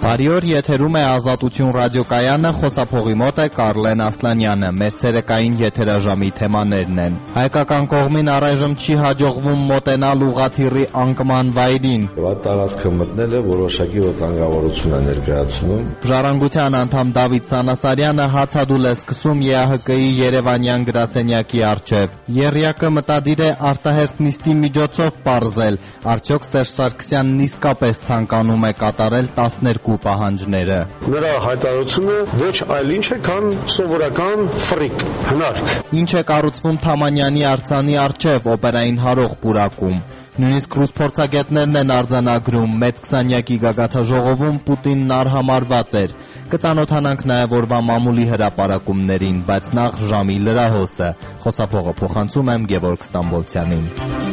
Բարի օր, եթերում է Ազատություն ռադիոկայանը, խոսափողի մոտ է Կարլեն Ասլանյանը։ Մեր ցերեկային եթերաժամի թեմաներն են. հայկական կողմին առայժմ չի հաջողվում մոտենալ ուղղաթիռի անկման վայրին։ Այդ տարածքը մտնելը որոշակի վտանգավորություն է ներկայացնում։ Ժառանգության անդամ Դավիթ Սանասարյանը հացադուլ է սկսում ԵԱՀԿ-ի Երևանյան գրասենյակի առջև։ Եռյակը մտադիր է արտահերթ նիստի միջոցով պարզել, արդյոք Սերժ Սարգսյանն իսկապես ցանկանում է կատարել 12 պահանջները։ Նրա հայտարարությունը ոչ այլ ինչ է, քան սովորական ֆրիկ, հնարք։ Ինչ է կառուցվում Թամանյանի արձանի առջև օպերային հարող պուրակում։ Նույնիսկ ռուս փորձագետներն են արձանագրում, մեծ 20-յակի գագաթաժողովում Պուտինն արհամարված էր։ Կծանոթանանք նաև օրվա մամուլի հրապարակումներին, բայց նախ ժամի լրահոսը։ Խոսափողը փոխանցում եմ Գևորգ Ստամբոլցյանին։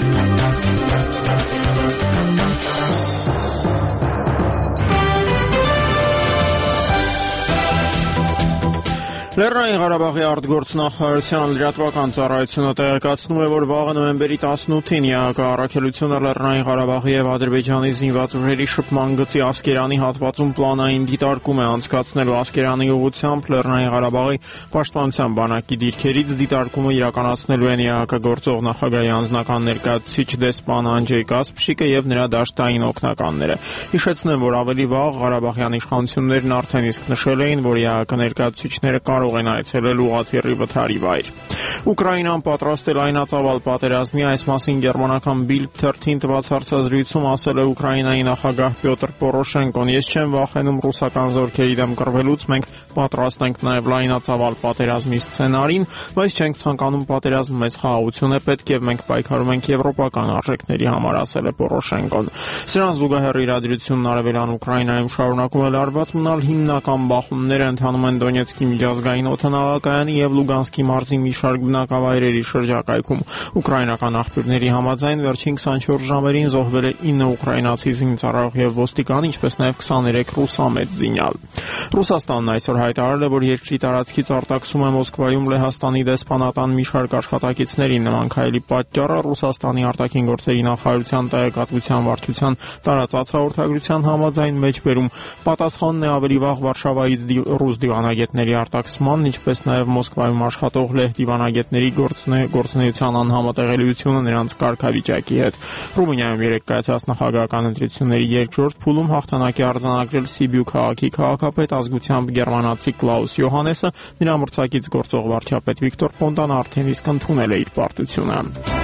Լեռնային Ղարաբաղի արտգործնախարարության լրատվական ծառայությունը տեղեկացնում է, որ վաղը նոյեմբերի 18-ին ԵԱՀԿ առաքելությունը Լեռնային Ղարաբաղի եւ Ադրբեջանի զինված ուժերի շփման գծի Ասկերանի հատվածում պլանային դիտարկում է անցկացնելու Ասկերանի ուղղությամբ Լեռնային Ղարաբաղի պաշտպանության բանակի դիրքերից դիտարկումը իրականացնելու են ԵԱՀԿ գործող նախագահի անձնական ներկայացուցիչ դեսպան Անջեյ Կասպշիկը եւ նրա դաշտային օգնականները։ Հիշեցնեմ, որ ավելի վաղ Ղարաբաղյան իշխանություններն արդեն իսկ նշել էին, որ ԵԱՀԿ ներկայացուցիչները կարող են այցելել ուղղաթիռի վթարի վայր։ Ուկրաինան պատրաստ է լայնածավալ պատերազմի, այս մասին գերմանական Bild թերթին տված հարցազրույցում ասել է Ուկրաինայի նախագահ Պյոտր Պորոշենկոն. «Ես չեմ վախենում ռուսական զորքերի դեմ կռվելուց, մենք պատրաստ ենք նաև լայնածավալ պատերազմի սցենարին, բայց չենք ցանկանում պատերազմ, մեծ խաղաղություն է պետք եւ մենք պայքարում ենք եվրոպական արժեքների համար», ասել է Պորոշենկոն։ Սրան զուգահեռ իրադրությունն արևելյան Ուկրաինայում շարունակում է լարված մնալ, հիմնական բախումները ընթանում են Դոնեցկի միջազգային օդանավակայանի եւ Լուգանսկի մարզի մի շարք բնակավայրերի շրջակայքում։ Ուկրաինական աղբյուրների համաձայն վերջին 24 ժամերին զոհվել է 9 ուկրաինացի զինծառայող եւ ոստիկան, ինչպես նաեւ 23 ռուսամետ զինյալ։ Ռուսաստանն այսօր հայտարարել է, որ երկրի տարածքից արտաքսում է Մոսկվայում Լեհաստանի դեսպանատան մի շարք աշխատակիցներին։ Նման քայլի պատճառը Ռուսաստանի արտաքին գործերի նախարարության տեղեկատվության վարչության տարածած հաղորդագրության համաձայն մեջբերում պատասխանն է ավելի վաղ Վարշավայից ռուս դիվանագետների արտաքսման, ինչպես նաև Մոսկվայում աշխատող լեհ դիվանագետների գործունեության անհամատեղելիությունը նրանց կարգավիճակի հետ։ Ռումինիայում երեկ կայացած նախագահական ընտրությունների երկրորդ փուլում հաղթանակի արձանագրել Սիբիու քաղաքի քաղաքապետ, ազգությամբ գերմանացի Կլաուս Յոհանեսը, նրա մրցակից գործող վարչապետ Վիկտոր Պոնտան արդեն իսկ ընդունել է իր պարտությունը։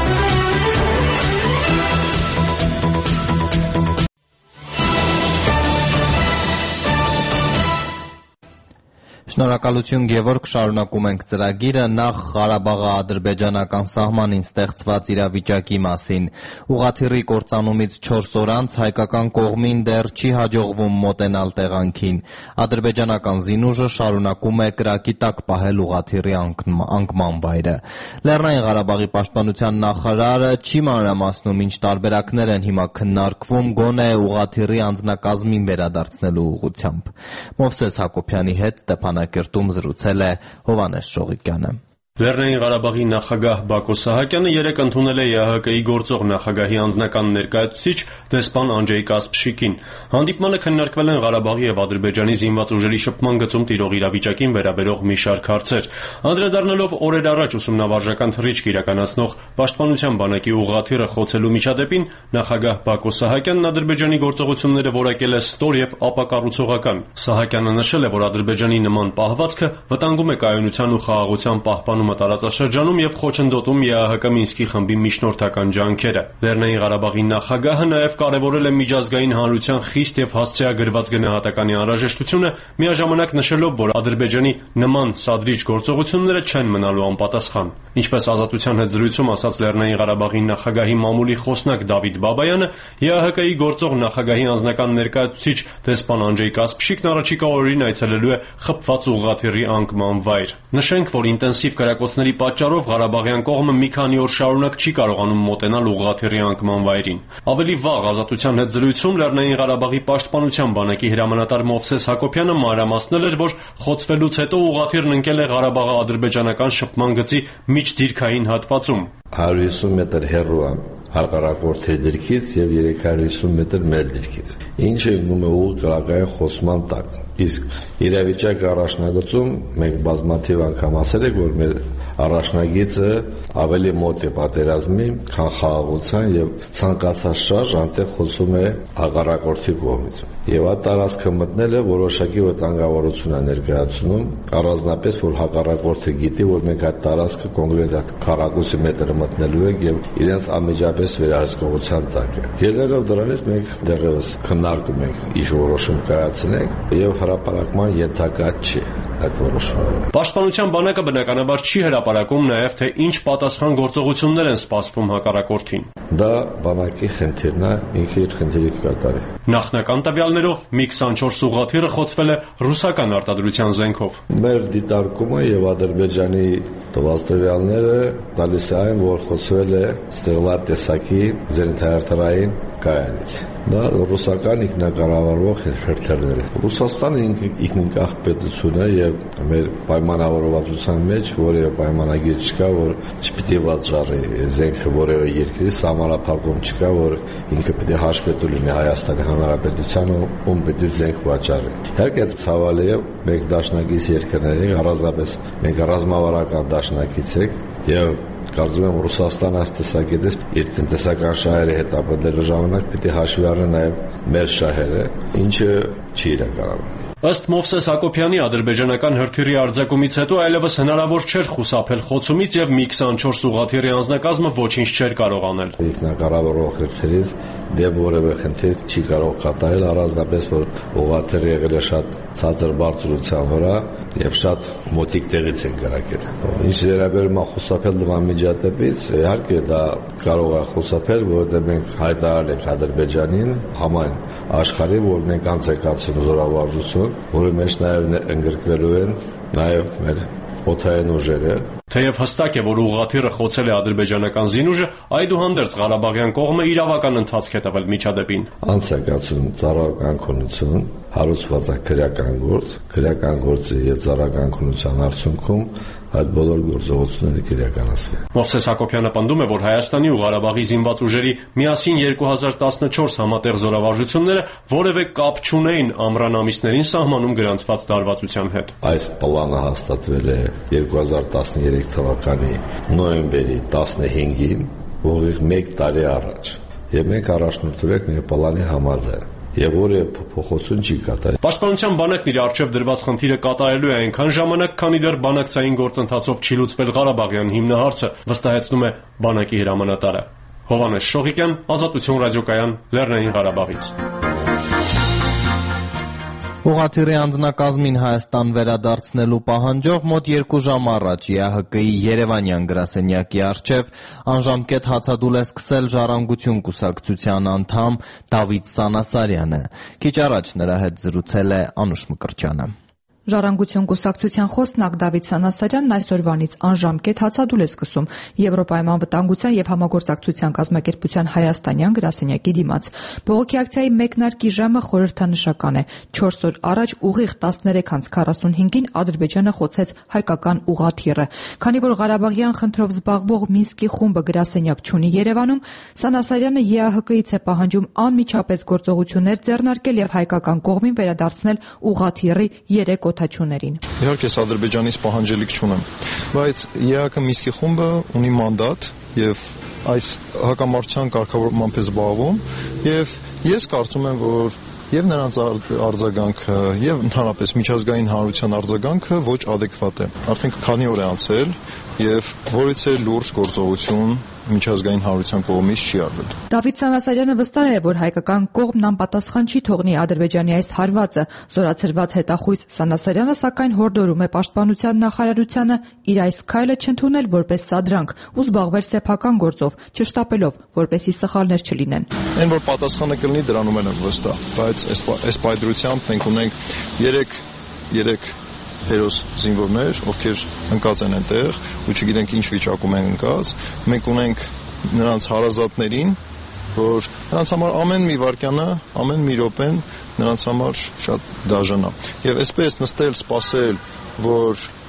Շնորհակալություն Գևորգ, շարունակում ենք ծրագիրը, նախ Ղարաբաղի ադրբեջանական սահմանին ստեղծված իրավիճակի մասին։ Ուղղաթիռի կործանումից 4 օր անց հայկական կողմին դեռ չի հաջողվում մոտենալ տեղանքին։ Ադրբեջանական զինուժը շարունակում է կրակի տակ պահել ուղղաթիռի անկման վայրը։ Լեռնային Ղարաբաղի պաշտպանության նախարարը չի մանրամասնում ինչ տարբերակներ են հիմա քննարկվում գոնե ուղղաթիռի անձնակազմին վերադարձնելու ուղղությամբ։ Մովսես Հակոբյանի հետ Ստեփանակերտում զրուցել է Հովհաննես Շողիկյանը։ Լեռնային Ղարաբաղի նախագահ Բակո Սահակյանը երեկ ընդունել է ԵԱՀԿ-ի գործող նախագահի անձնական ներկայացուցիչ դեսպան Անջեյ Կասպշիկին։ Հանդիպմանը քննարկվել են Ղարաբաղի եւ Ադրբեջանի զինված ուժերի շփման գծում տիրող իրավիճակին վերաբերող մի շարք հարցեր։ Անդրադառնալով օրեր առաջ ուսումնավարժական թռիչք իրականացնող պաշտպանության բանակի ուղղաթիռը խոցելու միջադեպին, նախագահ Բակո Սահակյանն Ադրբեջանի գործողությունները որակել է ստոր եւ ապակառուցողական։ Սահակյանը նշել է, որ Ադրբեջանի նման պահվածքը վտանգում է կայունության ու խաղաղության պահպանումը տարածաշրջանում եւ խոչընդոտում ԵԱՀԿ Մինսկի խմբի միջնորդական ջանքերը։ Լեռնային Ղարաբաղի նախագահը նաեւ կարեւորել է միջազգային հանրության խիստ եւ հասցեագրված գնահատականի անհրաժեշտությունը, միաժամանակ նշելով, որ Ադրբեջանի նման սադրիչ գործողությունները չեն մնալու անպատասխան։ Ինչպես Ազատության հետ զրույցում ասաց Լեռնային Ղարաբաղի նախագահի մամուլի խոսնակ Դավիթ Բաբայանը, ԵԱՀԿ-ի գործող նախագահի անձնական ներկայացուցիչ դեսպան Անջեյ Կասպշիկն առաջիկա օրերին այցելելու է խփված ուղղաթիռի անկման վայր։ Նշենք, որ ինտենսիվ կրակոցների պատճառով Ղարաբաղյան կողմը մի քանի օր շարունակ չի կարողանում մոտենալ ուղղաթիռի անկման վայրին։ Ավելի վաղ Ազատության հետ զրույցում Լեռնային Ղարաբաղի պաշտպանության բանակի հրամանատար Մովսես Հակոբյանը մանրամասնել էր, որ խոցվելուց հետո ուղղաթիռն ընկել է Ղարաբաղի ադրբեջանական շփման գծի միջդիրքային հատվածում։ 150 մետր հեռու հակառակորդի դիրքից եւ 350 մետր մեր դիրքից, ինչը ինգնում է ուղիղ կրակային խոսման տակ։ Իսկ իրավիճակը առաջնագծում մենք բազմաթիվ անգամ ասել ենք, որ մեր առաջնագիծը ավելի մոտ է պատերազմի, քան խաղաղության եւ ցանկացած շարժ անտեղ խոսում է հակառակորդի կողմից։ Եվ այդ տարածքը մտնելը որոշակի վտանգավորություն է ներկայացնում, առանձնապես որ հակառակորդը գիտի, որ մենք այդ տարածքը կոնկրետ քառակուսի մետր մտնելու ենք եւ իրենց անմիջապես վերահսկողության տակ է։ Ելնելով դրանից մենք դեռևս քննարկում ենք ինչ որոշում կայացնենք եւ հրապարակման ենթակա չի այդ որոշումը։ Պաշտպանության բանակը բնականաբար չի հրապարակում նաեւ թե ինչ պատասխան գործողություններ են սպասվում հակառակորդին։ Դա բանակի խնդիրն է, ինքը իր խնդիրը կկատարի։ Նախնական տվյալներով MiG-24 ուղղաթիռը խոցվել է ռուսական արտադրության զենքով։ Մեր դիտարկումը եւ Ադրբեջանի տված տվյալները տալիս է այն, որ խոցվել է Ստեղլա տեսակի զենիթահրթիռային կայանից։ Դա ռուսական ինքնակառավարվող հրթիռներ է։ Ռուսաստանը ինքնիկախ պետություն է եւ մեր պայմանավորվածության մեջ որևէ պայմանագիր չկա, որ չպիտի վաճառի զենքը որևէ երկրի, սահմանափակում չկա, որ ինքը պիտի հաշվետու լինի Հայաստանի Հանրապետությանը, ում պիտի զենք վաճառի։ Իհարկե ցավալի է, մենք դաշնակից երկրներ ենք, առանձնապես մենք ռազմավարական դաշնակից ենք եւ կարծում եմ Ռուսաստանը այս տեսակետից իր տնտեսական շահերը հետապնդելու ժամանակ պիտի հաշվի առնի նաև մեր շահերը, ինչը չի իրականանում։ Ըստ Մովսես Հակոբյանի ադրբեջանական հրթիռի արձակումից հետո այլևս հնարավոր չէր խուսափել խոցումից եւ MiG-24 ուղղաթիռի անձնակազմը ոչինչ չէր կարող անել։ Ինքնակառավարող հրթիռից դեմ որևէ խնդիր չի կարող կատարել, առանձնապես որ ուղղաթիռը եղել է շատ ցածր բարձրության վրա եւ շատ մոտիկ տեղից են կրակել։ Ինչ վերաբերում է խուսափել նմանմիջատեպից, իհարկե դա կարող է խուսափել, որովհետեւ մենք հայտարարել ենք Ադրբեջանին համայն աշխարհի, որ մենք անցեկացում զորավարժություն, որի մեջ նաև ընդգրկվելու են նաև մեր օդային ուժերը։ Թեև հստակ է, որ ուղղաթիռը խոցել է ադրբեջանական զինուժը, այդուհանդերձ Ղարաբաղյան կողմը իրավական ընթացք է տվել միջադեպին։ Անցեկացում ծառայական քննություն, հարուցված է քրեական գործի եւ ծառայական քննության արդյունքում այդ բոլոր գործողությունները կիրականացվեն։ Մովսես Հակոբյանը պնդում է, որ Հայաստանի ու Ղարաբաղի զինված ուժերի միասին 2014 համատեղ զորավարժությունները որևէ կապ չունեին ամռան ամիսներին սահմանում գրանցված դարվածության հետ։ Այս պլանը հաստատվել է 2013 թվականի նոյեմբերի 15-ին, ուղիղ 1 տարի առաջ, եւ մենք առաջնորդվել ենք մեր պլանի համաձայն։ Եվ որևէ փոփոխություն չի կատարել։ Պաշտպանության բանակն իր առջև դրված խնդիրը կատարելու է այնքան ժամանակ, քանի դեռ բանակցային գործընթացով չի լուծվել Ղարաբաղյան հիմնահարցը, վստահեցնում է բանակի հրամանատարը։ Հովհաննես Շողիկյան, Ազատություն ռադիոկայան, Լեռնային Ղարաբաղից։ Ուղղաթիռի անձնակազմին Հայաստան վերադարձնելու պահանջով մոտ 2 ժամ առաջ ԵԱՀԿ-ի Երևանյան գրասենյակի առջև անժամկետ հացադուլ է սկսել Ժառանգություն կուսակցության անդամ Դավիթ Սանասարյանը։ Քիչ առաջ նրա հետ զրուցել է Անուշ Մկրտչյանը։ Ժառանգություն կուսակցության խոսնակ Դավիթ Սանասարյանն այսօրվանից անժամկետ հացադուլ է սկսում Եվրոպայում անվտանգության եւ համագործակցության կազմակերպության հայաստանյան գրասենյակի դիմաց։ Բողոքի ակցիայի մեկնարկի ժամը խորհրդանշական է։ 4 օր առաջ ուղիղ 13:45-ին Ադրբեջանը խոցեց հայկական ուղղաթիռը։ Քանի որ Ղարաբաղյան խնդրով զբաղվող Մինսկի խումբը գրասենյակ չունի Երևանում, Սանասարյանը ԵԱՀԿ-ից է պահանջում անմիջապես գործողություններ ձեռնարկել եւ հայկական կողմին վերադարձնել ուղղաթիռի 3 օդաչուներին։ Իհարկե Ադրբեջանից պահանջելիք չունեմ, բայց ԵԱՀԿ Մինսկի խումբը ունի մանդատ եւ այս հակամարտության կարգավորմամբ է զբաղվում եւ ես կարծում եմ, որ եւ նրանց արձագանքը եւ ընդհանրապես միջազգային հանրության արձագանքը ոչ adekvat է։ Արդեն քանի օր է անցել եւ որից է լուրջ գործողություն միջազգային հանրության կողմից չի արվել։ Դավիթ Սանասարյանը վստահ է, որ հայկական կողմն անպատասխան չի թողնի Ադրբեջանի այս հարվածը։ Զորացրված հետախույզ Սանասարյանը սակայն հորդորում է պաշտպանության նախարարությանը իր այս քայլը չընդունել որպես սադրանք ու զբաղվել սեփական գործով, չշտապելով, որպեսզի սխալներ չլինեն։ Այն որ պատասխանը կլինի դրանում եմ վստահ, բայց այս պայծրությամբ մենք ունենք 3 հերոս զինվորներ, ովքեր ընկած են այնտեղ ու չգիտենք ինչ վիճակում են ընկած։ Մենք ունենք նրանց հարազատներին, որ նրանց համար ամեն մի վայրկյանը, ամեն մի րոպեն նրանց համար շատ դաժան է։ Եվ այսպես նստել, սպասել, որ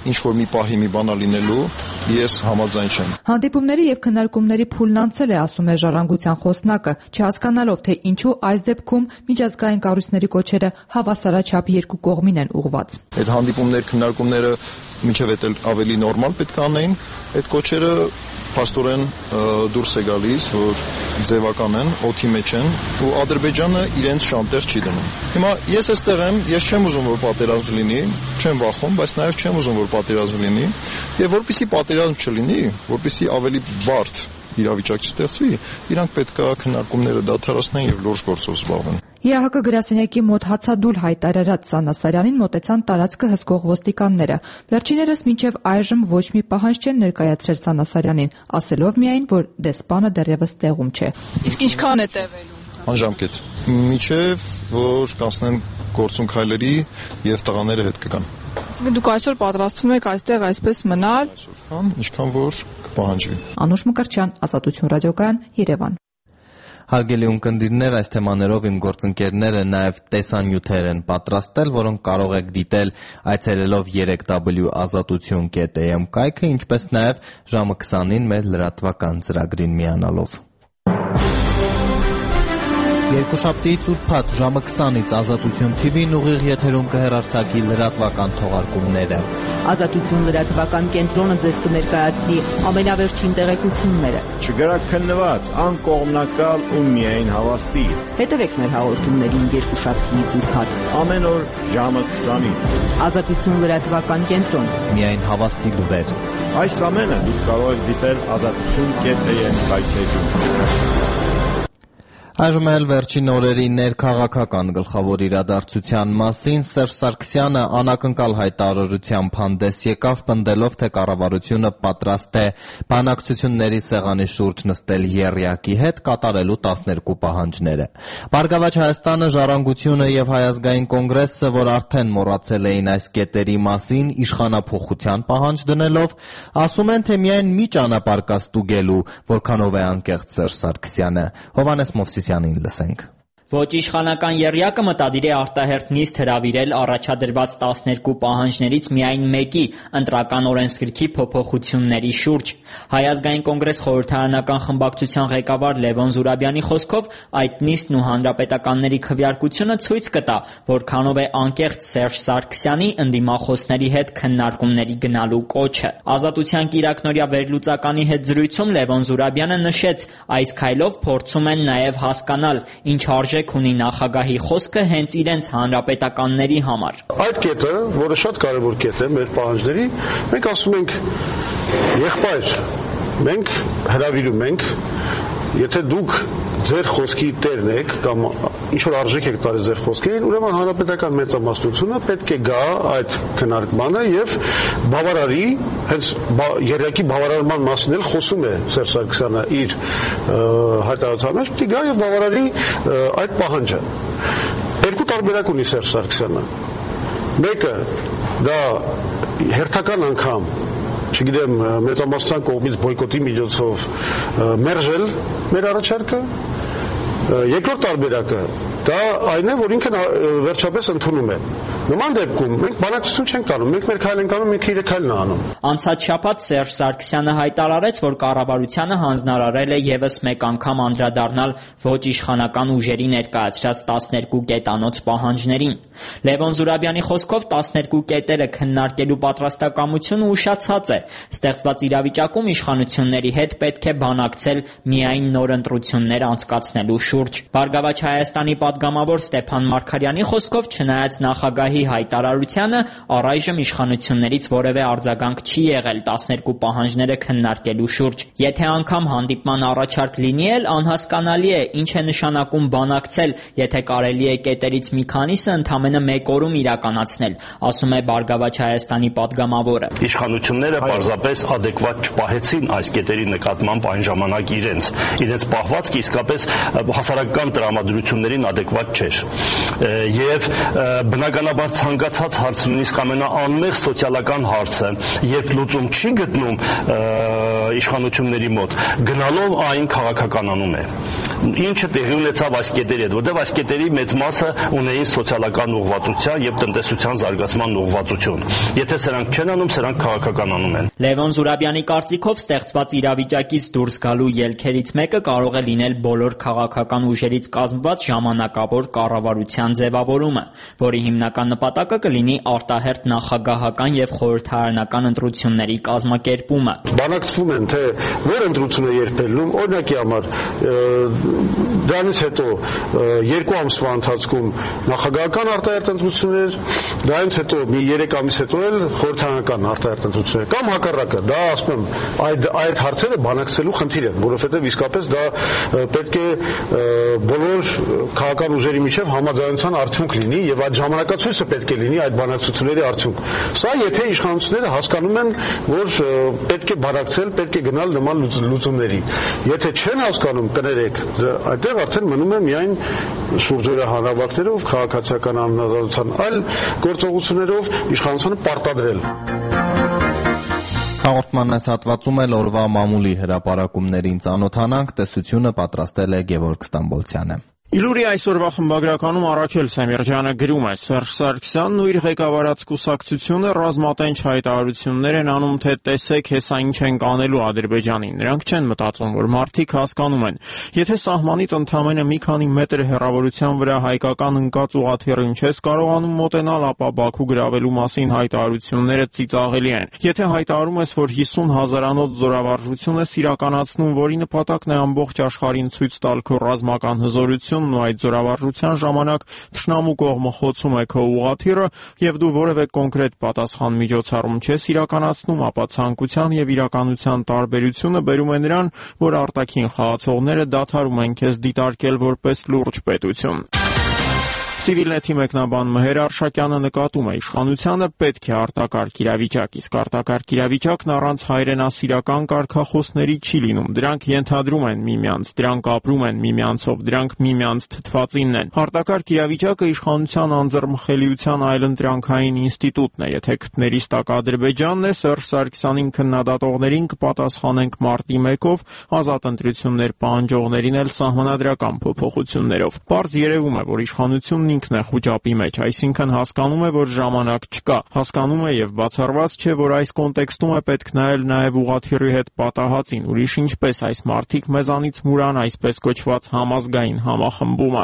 ինչ որ մի պահի մի բան լինելու ես համաձայն չեմ։ Հանդիպումների եւ քննարկումների փուլն անցել է, ասում է Ժառանգության խոսնակը, չհասկանալով թե ինչու այս դեպքում միջազգային կառույցների կոչերը հավասարաչափ երկու կողմին են ուղղված։ Այդ հանդիպումներ, քննարկումները մինչև էդ ավելի նորմալ պետք է անեին, այդ կոչերը փաստորեն դուրս է գալիս, որ ձևական են, օդի մեջ են ու Ադրբեջանը իրենց շանտեր չի դնում։ Հիմա ես այստեղ եմ, ես չեմ ուզում որ պատերազմ լինի, չեմ վախում, բայց նաև չեմ ուզում որ պատերազմ լինի, եւ որպեսզի պատերազմ չլինի, որպեսզի ավելի բարդ իրավիճակ չստեղծվի, իրանք պետք է քննարկումները դադարեցնեն եւ լուրջ գործով զբաղվեն։ ԵԱՀԿ գրասենյակի մոտ հացադուլ հայտարարած Սանասարյանին մոտեցան տարածքը հսկող ոստիկանները։ Վերջիներս մինչև այժմ ոչ մի պահանջ չեն ներկայացրել Սանասարյանին, ասելով միայն, որ դեսպանը դեռևս տեղում չէ։ Իսկ ինչքան է տևելու։ Անժամկետ։ Մինչև որ կանցնեն գործուն քայլերի եւ տղաները հետ կգան։ Այսինքն դուք այսօր պատրաստվում եք այստեղ այսպես մնալ։ Ինչքան որ կպահանջվի։ Անուշ Մկրտչյան, Ազատություն ռադիոկայան, Երևան։ Հարգելի ունկնդիրներ, այս թեմաներով իմ գործընկերները նաև տեսանյութեր են պատրաստել, որոնք կարող եք դիտել այցելելով 3w.azatutyon.am կայքը, ինչպես նաև ժամը 20-ին մեր լրատվական ծրագրին միանալով։ Երկուշաբթիից ուրբաթ ժամը 20-ից Ազատություն TV-ն ուղիղ եթերում կհեռարձակի լրատվական թողարկումները։ Ազատություն լրատվական կենտրոնը ձեզ կներկայացնի ամենավերջին տեղեկությունները։ Չգրաքննված, անկողմնակալ ու միայն հավաստի։ Հետևեք մեր հաղորդումներին երկուշաբթիից ուրբաթ ամեն օր ժամը 20-ից։ Ազատություն լրատվական կենտրոն։ Միայն հավաստի լուրեր։ Այս ամենը դուք կարող եք դիտել azatutyon.am կայքեջում։ Այժմ էլ վերջին օրերի ներքաղաքական գլխավոր իրադարձության մասին Սերժ Սարգսյանը անակնկալ հայտարարությամբ հանդես եկավ, պնդելով, թե կառավարությունը պատրաստ է բանակցությունների սեղանի շուրջ նստել եռյակի հետ, կատարելու 12 պահանջները։ Բարգավաճ Հայաստանը, Ժառանգությունը եւ Հայ ազգային կոնգրեսը, որ արդեն մոռացել էին այս կետերի մասին, իշխանափոխության պահանջ դնելով, ասում են, թե միայն մի ճանապարհ կա ստուգելու, որքանով է անկեղծ Սերժ Սարգսյանը։ Հովհաննես Մովսիսյանին լսենք։ Ոչ իշխանական եռյակը մտադիր է արտահերթ նիստ հրավիրել առաջադրված 12 պահանջներից միայն մեկի՝ ընտրական օրենսգրքի փոփոխությունների շուրջ։ Հայ ազգային կոնգրես խորհրդարանական խմբակցության ղեկավար Լևոն Զուրաբյանի խոսքով այդ նիստն ու հանրապետականների քվեարկությունը ցույց կտա, որքանով է անկեղծ Սերժ Սարգսյանի ընդդիմախոսների հետ քննարկումների գնալու կոչը։ Ազատության կիրակնօրյա վերլուծականի հետ զրույցում Լևոն Զուրաբյանը նշեց, այս քայլով փորձում են նաև հասկանալ, ինչ արժեք ունի նախագահի խոսքը հենց իրենց հանրապետականների համար։ Այդ կետը, որը շատ կարևոր կետ է մեր պահանջների, մենք ասում ենք եղբայր, մենք հրավիրում ենք, եթե դուք ձեր խոսքի տերն եք կամ ինչ որ արժեք եք տալիս ձեր խոսքերին, ուրեմն հանրապետական մեծամասնությունը պետք է գա այդ քննարկմանը եւ բավարարի, հենց եռյակի բավարարման մասին էլ խոսում է Սերժ Սարգսյանը իր հայտարարության մեջ, պետք է գա եւ բավարարի այդ պահանջը։ Երկու տարբերակ ունի Սերժ Սարգսյանը։ Մեկը դա հերթական անգամ չգիտեմ, մեծամասնության կողմից բոյկոտի միջոցով մերժել մեր առաջարկը։ Երկրորդ տարբերակը դա այն է, որ ինքն վերջապես ընդունում է։ Նման դեպքում մենք բանակցություն չենք տանում, մենք մեր քայլ ենք անում, ինքը իր քայլն է անում։ Անցած շաբաթ Սերժ Սարգսյանը հայտարարեց, որ կառավարությանը հանձնարարել է եւս մեկ անգամ անդրադառնալ ոչ իշխանական ուժերի ներկայացրած 12 կետանոց պահանջներին։ Լևոն Զուրաբյանի խոսքով 12 կետերը քննարկելու պատրաստակամությունը ուշացած է։ Ստեղծված իրավիճակում իշխանությունների հետ պետք է բանակցել միայն նոր ընտրություններ անցկացնելու շուրջ։ Բարգավաճ Հայաստանի պատգամավոր Ստեփան Մարգարյանի խոսքով, չնայած նախագահի հայտարարությանը, առայժմ իշխանություններից որևէ արձագանք չի եղել 12 պահանջները քննարկելու շուրջ։ Եթե անգամ հանդիպման առաջարկ լինի էլ, անհասկանալի է, ինչ է նշանակում բանակցել, եթե կարելի է կետերից մի քանիսը ընդամենը մեկ օրում իրականացնել, ասում է Բարգավաճ Հայաստանի պատգամավորը։ Իշխանությունները պարզապես ադեկվատ չպահեցին այս կետերի նկատմամբ այն ժամանակ իրենց պահվածքը իսկապես հասարակական տրամադրություններին ադեկվատ չէր։ Եվ բնականաբար ցանկացած հարց, նույնիսկ ամենաանմեղ սոցիալական հարցը, երբ լուծում չի գտնում իշխանությունների մոտ, գնալով այն քաղաքականանում է։ ինչը տեղի ունեցավ այս կետերի հետ, որտեղ այս կետերի մեծ մասը ունեին սոցիալական ուղղվածության եւ տնտեսության զարգացման ուղղվածություն։ Եթե սրանք չեն անում, սրանք քաղաքական անում են։ Լևոն Զուրաբյանի կարծիքով ստեղծված իրավիճակից դուրս գալու ելքերից մեկը կարող է լինել բոլոր քաղաքական ուժերից կազմված ժամանակավոր կառավարության ձևավորումը, որի հիմնական նպատակը կլինի արտահերթ նախագահական եւ խորհրդարանական ընտրությունների կազմակերպումը։ Բանակցվում են, թե որ ընտրությունը երբ է լինում, օրինակի համար դրանից հետո 2 ամսվա ընթացքում նախագահական արտահերթ ընտրություններ, դրանից հետո մի 3 ամիս հետո էլ խորհրդարանական արտահերթ ընտրություններ, կամ հակառակը, դա ասում եմ, այդ հարցերը բանակցելու խնդիր են, որովհետև իսկապես դա պետք է բոլոր քաղաքական ուժերի միջև համաձայնության արդյունք լինի եւ այդ ժամանակացույցը պետք է լինի այդ բանակցությունների արդյունք։ Սա եթե իշխանությունները հասկանում են, որ պետք է բանակցել, պետք է գնալ նման լուծումների։ Եթե չեն հասկանում, կներեք, այդտեղ արդեն մնում է միայն շուրջօրյա հանրավակներով, քաղաքացիական անհնազանդության այլ գործողություններով իշխանությունը պարտադրել։ Հաղորդման այս հատվածում էլ օրվա մամուլի հրապարակումներին ծանոթանանք, տեսությունը պատրաստել է Գևորգ Ստամբոլցյանը։ Իլուրի այսօրվա խմբագրականում Արաքել Սեմիրջյանը գրում է. Սերժ Սարգսյանն ու իր ղեկավարած կուսակցությունը ռազմատենչ հայտարարություններ են անում, թե տեսեք, հեսա ինչ ենք անելու Ադրբեջանին։ Նրանք չեն մտածում, որ մարդիկ հասկանում են, եթե սահմանից ընդամենը մի քանի մետր հեռավորության վրա հայկական ընկած ուղղաթիռին չես կարողանում մոտենալ, ապա Բաքու գրավելու մասին հայտարարությունները ծիծաղելի են։ Եթե հայտարարում ես, որ 50,000-անոց զորավարժություն ես իրականացնում, որի նպատակն է ամբողջ աշխարհին ցույց տալ քո ռազմական հզորությունը, ու այդ զորավարժության ժամանակ թշնամու կողմը խոցում է քո ուղղաթիռը եւ դու որևէ կոնկրետ պատասխան միջոցառում չես իրականացնում, ապա ցանկության եւ իրականության տարբերությունը բերում է նրան, որ արտաքին խաղացողները դադարում են քեզ դիտարկել որպես լուրջ պետություն։ Civilnet-ի մեկնաբան Մհեր Արշակյանը նկատում է, իշխանությանը պետք է արտակարգ իրավիճակ, իսկ արտակարգ իրավիճակն առանց հայրենասիրական կարգախոսների չի լինում։ Դրանք ենթադրում են միմյանց, դրանք ապրում են միմյանցով, դրանք միմյանց թթվածինն են։ Արտակարգ իրավիճակը իշխանության անձեռմխելիության այլընտրանքային ինստիտուտն է։ Եթե քթներիս տակ Ադրբեջանն է, Սերժ Սարգսյանին քննադատողներին կպատասխանենք մարտի 1-ով, ազատ ընտրություններ պահանջողներին էլ սահմանադրական փոփոխություններով։ Պարզ երևում է, որ իշխանությունն ինքն է խուճապի մեջ, այսինքն հասկանում է, որ ժամանակ չկա, հասկանում է եւ բացառված չէ, որ այս կոնտեքստում է պետք նայել նաեւ ուղղաթիռի հետ պատահածին, ուրիշ ինչպես այս մարդիկ մեզանից մուրան այսպես կոչված համազգային համախմբումը։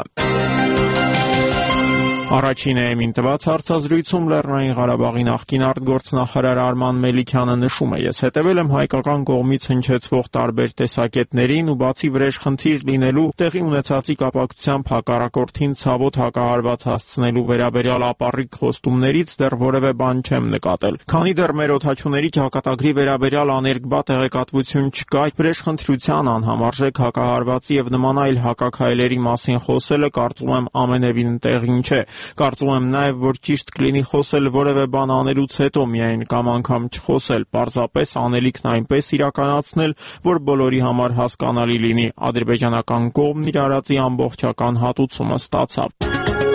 Առաջին էմին տված հարցազրույցում Լեռնային Ղարաբաղի նախկին արտգործնախարար Արման Մելիքյանը նշում է. Ես հետևել եմ հայկական կողմից հնչեցվող տարբեր տեսակետներին ու բացի վրեժխնդիր լինելու տեղի ունեցածի կապակցությամբ հակառակորդին ցավոտ հակահարված հասցնելու վերաբերյալ ապառիկ խոստումներից դեռ որևէ բան չեմ նկատել։ Քանի դեռ մեր օդաչուների ճակատագրի վերաբերյալ աներկբա տեղեկատվություն չկա, վրեժխնդրության անհամարժեք հակահարվածի եւ նման այլ հակաքայլերի մասին խոսելը կարծում եմ ամենևին տեղին չէ։ Կարծում եմ նաև, որ ճիշտ կլինի խոսել որևէ բան անելուց հետո միայն կամ անգամ չխոսել, պարզապես անելիքն այնպես իրականացնել, որ բոլորի համար հասկանալի լինի։ Ադրբեջանական կողմն իր արածի ամբողջական հատուցումը ստացավ։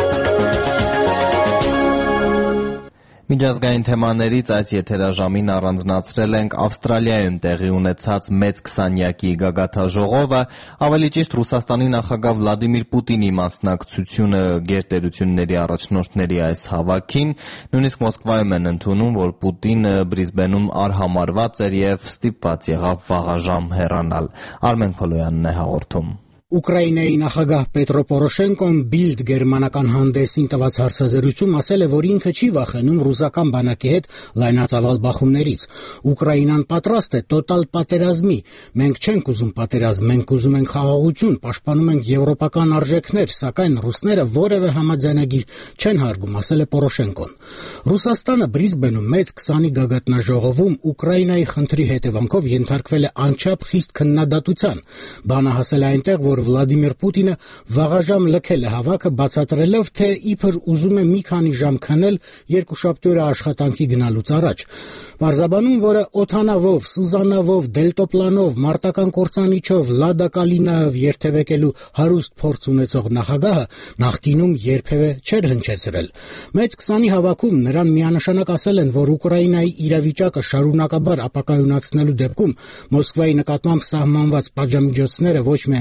Միջազգային թեմաներից այս եթերաժամին առանձնացրել ենք Ավստրալիայում տեղի ունեցած մեծ 20-յակի գագաթաժողովը, ավելի ճիշտ Ռուսաստանի նախագահ Վլադիմիր Պուտինի մասնակցությունը գերտերությունների առաջնորդների այս հավաքին, նույնիսկ Մոսկվայում են ընդունում, որ Պուտինը Բրիզբենում արհամարված էր եւ ստիպված եղավ վաղաժամ հեռանալ։ Արմեն Քոլոյանն է հաղորդում։ Ուկրաինայի նախագահ Պետրո Պորոշենկոն Bild գերմանական հանդեսին տված հարցազրույցում ասել է, որ ինքը չի վախենում ռուսական բանակի հետ լայնածավալ բախումներից։ Ուկրաինան պատրաստ է տոտալ պատերազմի։ Մենք չենք ուզում պատերազմ, մենք ուզում ենք խաղաղություն, պաշտպանում ենք եվրոպական արժեքներ, սակայն ռուսները որևէ համաձայնագիր չեն հարգում, ասել է Պորոշենկոն։ Ռուսաստանը Բրիզբենում մեծ 20-ի գագաթնաժողովում Ուկրաինայի խնդրի հետևանքով ենթարկվել է անչափ խիստ քննադատության։ Բանը հասել է այնտեղ, որ Վլադիմիր Պուտինը վաղաժամ լքել է հավաքը, բացատրելով, թե իբր ուզում է մի քանի ժամ քնել երկուշաբթի օրը աշխատանքի գնալուց առաջ։ Պարզաբանում, որը օթանավով, Սուզանավով, դելտոպլանով, մարտական կործանիչով, Լադա Կալինայով երթևեկելու հարուստ փորձ ունեցող նախագահը նախկինում երբևէ չէր հնչեցրել։ Մեծ 20-ի հավաքում նրան միանշանակ ասել են, որ Ուկրաինայի իրավիճակը շարունակաբար ապակայունացնելու դեպքում Մոսկվայի նկատմամբ սահմանված պատժամիջոցները ոչ միայն կմնան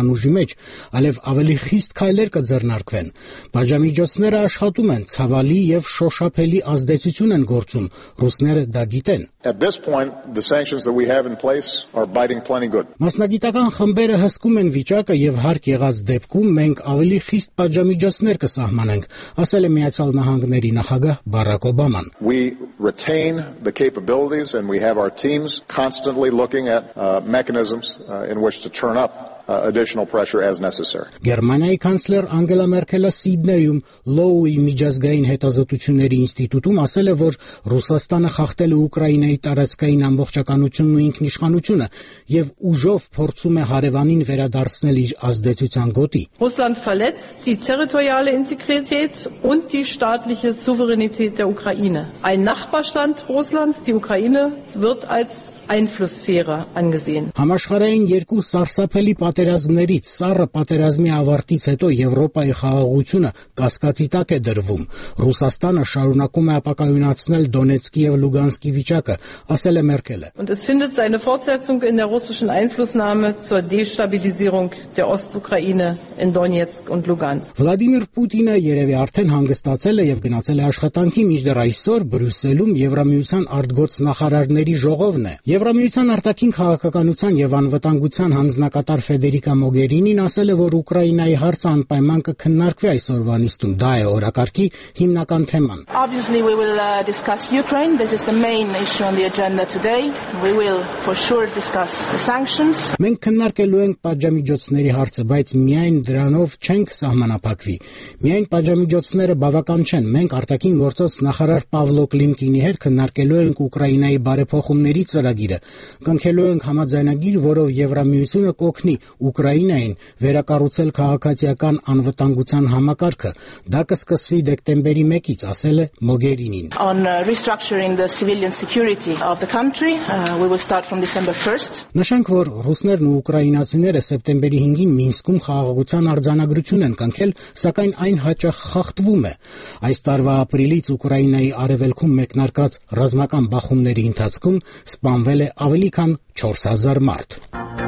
ռուսական ուժի մեջ, այլև ավելի խիստ քայլեր կձեռնարկվեն։ Պատժամիջոցները աշխատում են, ցավալի եւ շոշափելի ազդեցություն են գործում, ռուսները դա գիտեն։ At this point, the sanctions that we have in place are biting plenty good. Մասնագիտական խմբերը հսկում են վիճակը եւ հարկ եղած դեպքում մենք ավելի խիստ պատժամիջոցներ կսահմանենք, ասել է Միացյալ Նահանգների նախագահ Բարակ Օբաման։ We retain the capabilities and we have our teams constantly looking at mechanisms in which to turn up additional pressure as necessary. Գերմանիայի կանցլեր Անգելա Մերքելը Սիդնեյում Լոուի միջազգային հետազոտությունների ինստիտուտում ասել է, որ Ռուսաստանը խախտել է Ուկրաինայի տարածքային ամբողջականությունն ու ինքնիշխանությունը եւ ուժով փորձում է հարևանին վերադարձնել իր ազդեցության գոտի։ Russland verletzt die territoriale Integrität und die staatliche Souveränität der Ukraine. Ein Nachbarstand Russlands, die Ukraine, wird als Einflusssphäre angesehen. Համաշխարհային երկու սարսափելի պատերազմներից սառը պատերազմի ավարտից հետո Եվրոպայի խաղաղությունը կասկածի տակ է դրվում։ Ռուսաստանը շարունակում է ապակայունացնել Դոնեցկի եւ Լուգանսկի վիճակը, ասել է Մերքելը։ Und es findet seine Fortsetzung in der russischen Einflussnahme zur Destabilisierung der Ostukraine in Donetsk und Lugansk. Վլադիմիր Պուտինը երևի արդեն հանգստացել է եւ գնացել է աշխատանքի, մինչդեռ այսօր Բրյուսելում Եվրամիության արտգոց նախարարների ժողովն է։ Եվրամիության արտաքին քաղաքականության եւ անվտանգության հանձնակատար Ֆեդերիկա Մոգերինին ասել է, որ Ուկրաինայի հարցը անպայման կքննարկվի այսօրվա նիստում, դա է օրակարգի հիմնական թեման։ Obviously we will discuss Ukraine. This is the main issue on the agenda today. We will for sure discuss the sanctions. Մենք քննարկելու ենք պատժամիջոցների հարցը, բայց միայն դրանով չենք սահմանափակվի։ Միայն պատժամիջոցները բավական չեն։ Մենք արտաքին գործոց նախարար Պավլո Կլիմկինի հետ քննարկելու ենք Ուկրաինայի բարեփոխումների ծրագիրը։ Կնքելու ենք համաձայնագիր, որով Եվրամիությունը կօգնի Ուկրաինային վերակառուցել քաղաքացիական անվտանգության համակարգը։ Դա կսկսվի դեկտեմբերի 1-ից, ասել է Մոգերինին։ On restructuring the civilian security of the country, we will start from December 1st. Նշենք, որ ռուսներն ու ուկրաինացիները սեպտեմբերի 5-ին Մինսկում խաղաղության արձանագրություն են կնքել, սակայն այն հաճախ խախտվում է։ Այս տարվա ապրիլից Ուկրաինայի արևելքում մեկնարկած ռազմական բախումների ընթացքում սպանվել է ավելի քան 4000 մարդ։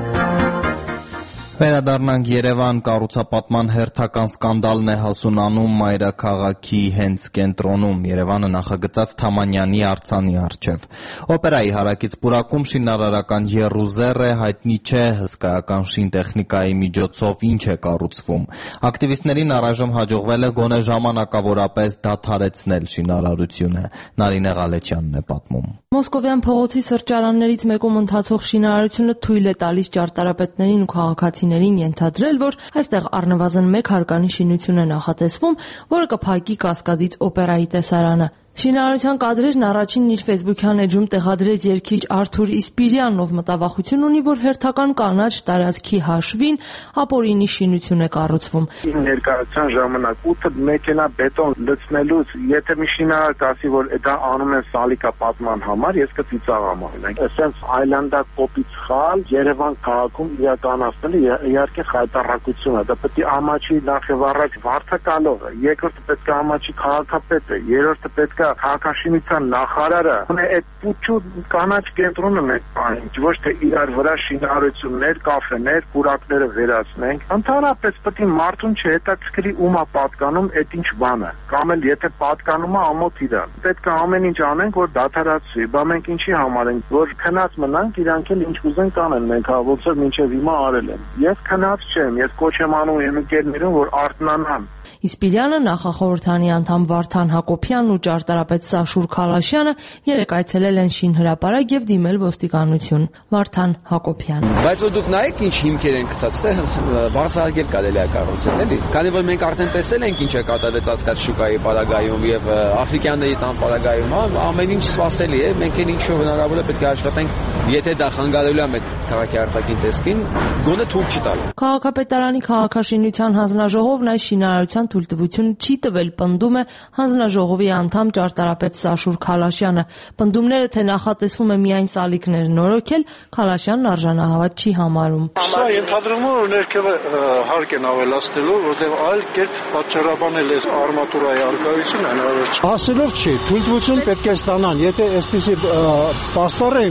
Վերադառնանք Երևան, կառուցապատման հերթական սկանդալն է հասունանում մայրաքաղաքի հենց կենտրոնում, Երևանը նախագծած Թամանյանի արձանի առջև։ Օպերայի հարակից պուրակում շինարարական եռուզեռ է, հայտնի չէ հսկայական շինտեխնիկայի միջոցով ինչ է կառուցվում։ Ակտիվիստներին առայժմ հաջողվել է գոնե ժամանակավորապես դադարեցնել շինարարությունը։ Նարինե Ղալեչյանն է պատմում։ Մոսկովյան փողոցի սրճարաններից մեկում ընթացող շինարարությունը թույլ է տալիս ճարտարապետներին ու քաղաքացիներին ենթադրել, որ այստեղ առնվազն 1 հարկանի շինություն է նախատեսվում, որը կփակի Կասկադից օպերայի տեսարանը։ Շինարարության կադրերն առաջինն իր ֆեյսբուքյան էջում տեղադրեց երգիչ Արթուր Իսպիրյանն, ով մտավախություն ունի, որ հերթական կանաչ տարածքի հաշվին ապօրինի շինություն է կառուցվում։ Ներկայացան ժամանակ 8 մեքենա բետոն լցնելուց, եթե մի շինարար ասի, որ դա անում է սալիկապատման համար, ես կծիծաղամ այնենք։ Այսպես այլանդա կոպիտ խալ Երևան քաղաքում իրականացնելը իհարկե խայտառակություն է։ Դա պետք է ամաչի նախ եւ առաջ վարչակալողը, երկրորդը պետք է ամաչի քաղաքապետը, երրորդը պետք է քաղաքաշինության նախարարը այդ փուչու կանաչ կենտրոնը մեկ բան, ոչ թե իրար վրա շինարարություններ, կաֆեներ, պուրակները վերացնենք։ Ընդհանրապես պետք է մարդուն չհետաքրքրի ում է պատկանում այդ ինչ բանը, կամ էլ եթե պատկանում է ամոթ իրան։ Պետք է ամեն ինչ անենք, որ դադարացվի։ Բա մենք ինչի համար ենք, որ քնած մնանք, իրանք էլ ինչ ուզեն կանեն, մենք ոնց որ մինչև հիմա արել են։ Ես քնած չեմ, ես կոչ եմ անում ընկերներին, որ արթնանան։ Իսպիրյանը, նախախորհրդանի անդամ Վարդան Հակոբյանն ու ճարտարապետ Սաշուր Քալաշյանը երեկ այցելել են շինհրապարակ եւ դիմել ոստիկանություն։ Վարդան Հակոբյան։ Բայց որ դուք նայեք ինչ հիմքեր են գցած, թե բարձրագել կարելի է կառուցել, էլի։ Քանի որ մենք արդեն տեսել ենք ինչ է կատարվեց ասկաց շուկայի պարագայում եւ աֆրիկյանների տան պարագայում, ամեն ինչ սпасելի է, մենք էլ ինչ որ հնարավոր է պետք է աշխատենք, եթե դա խանգարելու է մեր քաղաքի արտաքին տեսքին, գոնե թույլ չտալ։ Քաղաքապետարանի քաղաքաշինության հանձնաժողովն այս շինարարության թույլտվություն չի տվել, պնդում է հանձնաժողովի անդամ ճարտարապետ Սաշուր Քալաշյանը։ Պնդումները, թե նախատեսվում է միայն սալիկներ նորոգել, Քալաշյանն արժանահավատ չի համարում։ Սա ենթադրում է, որ ներքևը հարկ են ավելացնելու, որտեղ այլ կերպ պատճառաբանել է արմատուրայի արկայությունը հնարավոր չէ։ Ասելով չի, թույլտվություն պետք է ստանան, եթե այսպեսի պաստառ են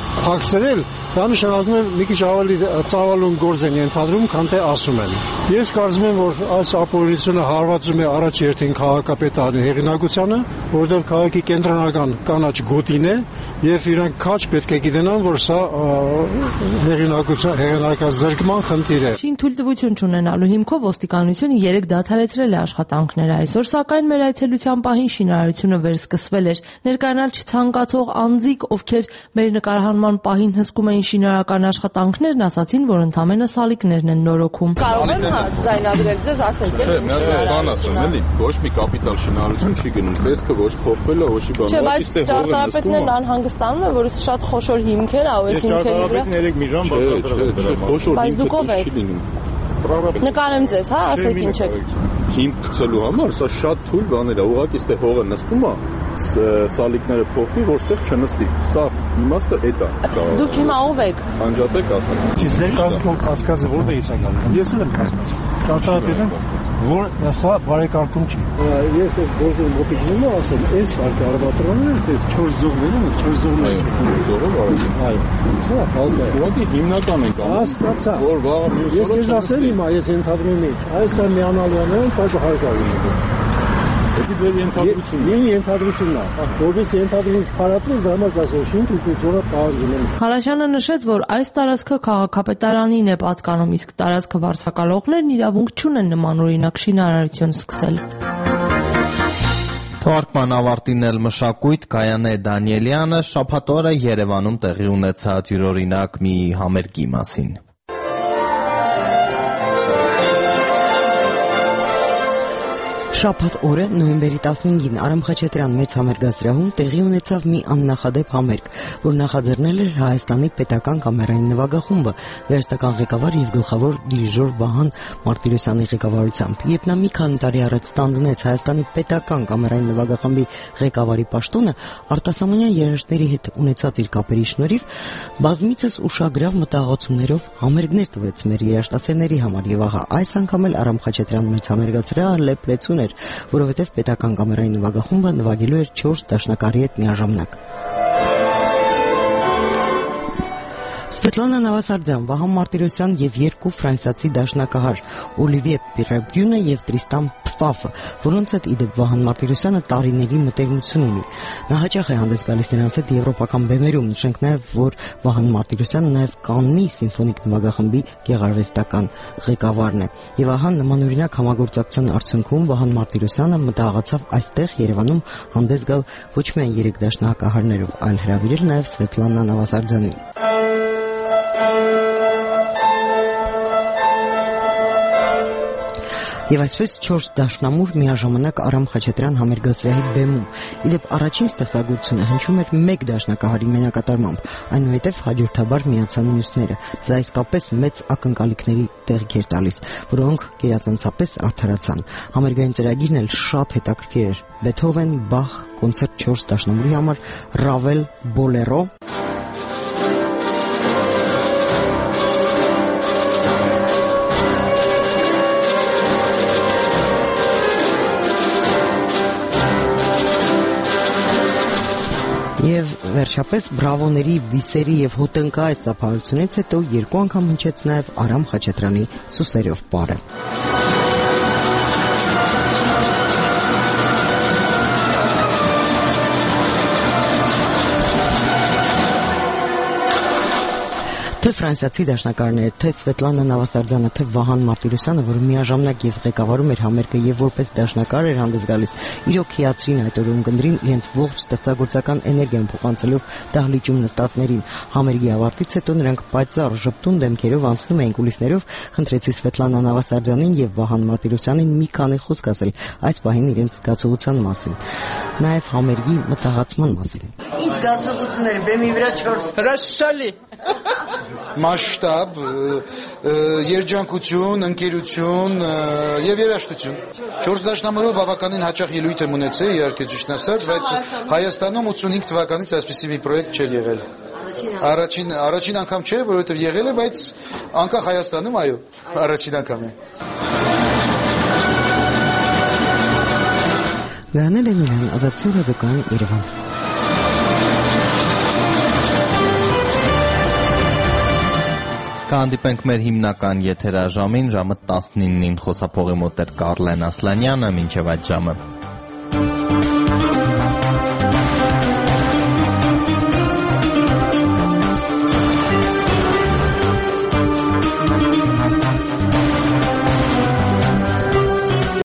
հագցրել, դա նշանակում է մի քիչ ավելի ծավալուն գործ են ենթադրում, քան թե ասում են։ Ես կարծում եմ, որ այս ապօրինությունը հարվածում է առաջ երթին քաղաքապետարանի հեղինակությանը, որտեղ քաղաքի կենտրոնական կանաչ գոտին է, եւ իրանք քաջ պետք է գիտենան, որ սա հեղինակազրկման խնդիր է։ Շին թույլտվություն չունենալու հիմքով ոստիկանությունը 3 դադարեցրել է աշխատանքները։ Այսօր սակայն մեր այցելության պահին շինարարությունը վերսկսվել էր։ Ներկայանալ չցանկացող անձիկ, ովքեր մեր նկարահանման պահին հսկում էին շինարարական աշխատանքներն, ասացին, որ ընդամենը սալիկներն են նորոգում։ Կարող եմ ձայնագրել ձեզ, ասեք, չէ, մի հատ բան ասեմ, էլի, ոչ մի կապիտալ շինարարություն չի գնում, տեսքը ոչ փոխվել է, ոչի բան։ Չէ, բայց ճարտարապետներն անհանգստանում են, որ շատ խոշոր հիմքեր ա, այս հիմքերի վրա։ Ճարտարապետները մի ժամ բացատրել։ Բայց դուք ով եք։ Նկարեմ ձեզ, հա, ասեք ինչ եք։ Հիմք գցելու համար սա շատ թույլ բաներ է, ուղղակի ստե հողը նստում է, սալիկները փոխվի, որ ստեղ չնստի։ Սա իմաստը էդ է։ Դուք հիմա ով եք։ Անջատեք ասեմ։ Իսկ կասկածը որտեղից է գալու։ Ես էլ եմ կասկած։ Ճարտարապետն որ սա բարեկարգում չի։ Ես այս գործը մոտիկ նույնը ասեմ, այս կարգի արմատրանները, այս 4 ձողներն են, 4 ձողները։ Ձողը բարեկարգում։ Այո։ Սա հալկա։ Ուղղակի հիմնական ենք անում։ Հասկացա։ Որ վաղը մյուս օրը ես ասեմ հիմա, ես ընդհանրում եմ, այս է միանալու են, բայց հարկավի։ Դա ձեր ենթադրությունն է։ Իմ ենթադրությունն է։ Որպես ենթադրումից փարատնել դա մաս ասել, շինք ու ձորը պահանջում են։ Հարաշյանը նշեց, որ այս տարածքը քաղաքապետարանին է պատկանում, իսկ տարածքը վարձակալողներն իրավունք չունեն նմանօրինակ շինարարություն սկսել։ Թողարկման ավարտին էլ մշակույթ Գայանե Դանիելյանը շաբաթ օրը Երևանում տեղի ունեցած յուրօրինակ մի համերգի մասին։ Շաբաթ օրը նոյեմբերի 15-ին Արամ Խաչատրյան մեծ համերգասրահում տեղի ունեցավ մի աննախադեպ համերգ, որ նախաձեռնել էր Հայաստանի պետական կամերային նվագախումբը, վերստական ղեկավար եւ գլխավոր դիրիժոր Վահան Մարտիրոսյանի ղեկավարությամբ։ Երբ նա մի քանի տարի առաջ ստանձնեց Հայաստանի պետական կամերային նվագախմբի ղեկավարի պաշտոնը, արտասահմանյան երաժիշտների հետ ունեցած իր կապերի շնորհիվ բազմիցս ուշագրավ մտահղացումներով համերգներ տվեց մեր երաժշտասերների համար եւ ահա այս անգամ էլ Արամ Խաչատրյան մեծ համերգասրահը լեփլեցուն էր, որովհետև պետական կամերային նվագախումբը նվագելու էր 4 դաշնակարի հետ միաժամանակ։ Սվետլանա Նավասարդյան, Վահան Մարտիրոսյան եւ 2 ֆրանսիացի դաշնակահար Օլիվիե Պիրեբյունը եւ Տրիստան Պֆաֆը, որոնց հետ իդեպ Վահան Մարտիրոսյանը տարիների մտերմություն ունի։ Նա հաճախ է հանդես գալիս նրանց հետ եվրոպական բեմերում, նշենք նաեւ, որ Վահան Մարտիրոսյանը նաեւ Կաննի սիմֆոնիկ նվագախմբի գեղարվեստական ղեկավարն է։ Եվ ահա նմանօրինակ համագործակցության արդյունքում Վահան Մարտիրոսյանը մտահղացավ այստեղ Երևանում հանդես գալ ոչ միայն 3 դաշնակահարներով, այլ հրավիրել նաեւ Սվետլանա Նավասարդյանին։ Եվ այսպես 4 դաշնամուր միաժամանակ Արամ Խաչատրյան համերգասրահի բեմում։ Իդեպ առաջին ստեղծագործությունը հնչում էր 1 դաշնակահարի մենակատարմամբ, այնուհետև հաջորդաբար միացան մյուսները։ Դա իսկապես մեծ ակնկալիքների տեղիք էր տալիս, որոնք գերազանցապես արդարացան։ Համերգային ծրագիրն էլ շատ հետաքրքիր էր։ Բեթհովեն, Բախ, կոնցերտ 4 դաշնամուրի համար, Ռավել, Բոլերո, Եվ վերջապես բրավոների, բիսերի եւ հոտնկայ սափարությունից հետո 2 անգամ հնչեց նաեւ Արամ Խաչատրյանի Սուսերով պարը։ Թե ֆրանսիացի դաշնակարները, թե Սվետլանա Նավասարդյանը, թե Վահան Մարտիրոսյանը, որը միաժամանակ եւ ղեկավարում էր համերգը եւ որպես դաշնակար էր հանդես գալիս, իրոք հիացրին այդ օրը ունկնդրին իրենց ողջ ստեղծագործական էներգիան փոխանցելով դահլիճում նստածներին։ Համերգի ավարտից հետո նրանք պայծառ ժպտուն դեմքերով անցնում էին կուլիսներով, խնդրեցի Սվետլանա Նավասարդյանին եւ Վահան Մարտիրոսյանին մի քանի խոսք ասել այս պահին իրենց զգացողության մասին, նաեւ համերգի մտահղացման մասին։ Ինչ զգացողություններ, բեմի վրա 4 հրաշալի մասշտաբ, երջանկություն, ընկերություն եւ երաժշտություն։ 4 դաշնամուրով բավականին հաճախ ելույթ եմ ունեցել, իհարկե ճիշտ ասած, բայց Հայաստանում 85 թվականից այսպիսի մի պրոյեկտ չէր եղել։ Առաջին անգամ չէ, որովհետեւ եղել է, բայց անկախ Հայաստանում, այո, առաջին անգամ է։ Գայանե Դանիելյան, Ազատություն ռադիոկայան, Երևան։ Կհանդիպենք մեր հիմնական եթերաժամին ժամը 19-ին։ Խոսափողի մոտ էր Կարլեն Ասլանյանը, մինչև այդ ժամը։